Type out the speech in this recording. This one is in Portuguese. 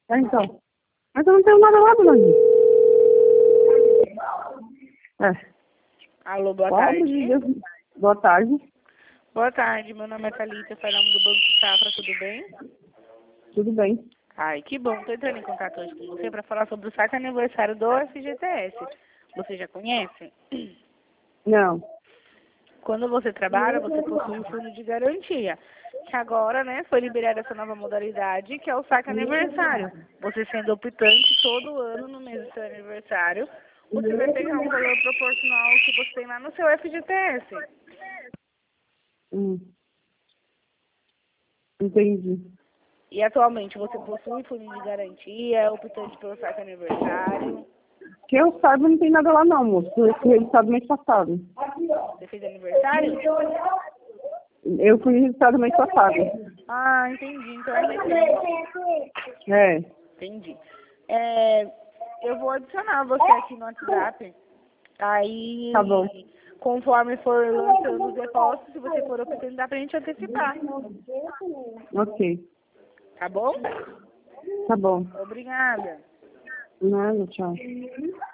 Então. Mas eu não tenho nada lá, dona Rita. Alô, boa Pobre tarde. de Deus. Boa tarde. Boa tarde, meu nome é Thalita, falamos do Banco Safra, tudo bem? Tudo bem? Ai, que bom, tô entrando em contato hoje com você para falar sobre o saque aniversário do FGTS. Você já conhece? Não. Quando você trabalha, você possui o fundo de garantia, que agora, né, foi liberada essa nova modalidade, que é o saque aniversário. Você sendo optante todo ano no mês do seu aniversário, você vai pegar um valor proporcional ao que você tem lá no seu FGTS. Entendi. E atualmente você possui fundo de garantia, é optante pelo saque aniversário. Que eu saiba, não tem nada lá não, moço. Eu fui registrado mês passado. Você fez aniversário? Eu fui registrado mês passado. Ah, entendi. Então é recente. É. Entendi. Eu vou adicionar você aqui no WhatsApp. Aí, Tá bom. conforme for lançando os depósitos, se você for optando, dá pra gente antecipar. Ok. Tá bom? Tá bom. Obrigada. Nada, tchau.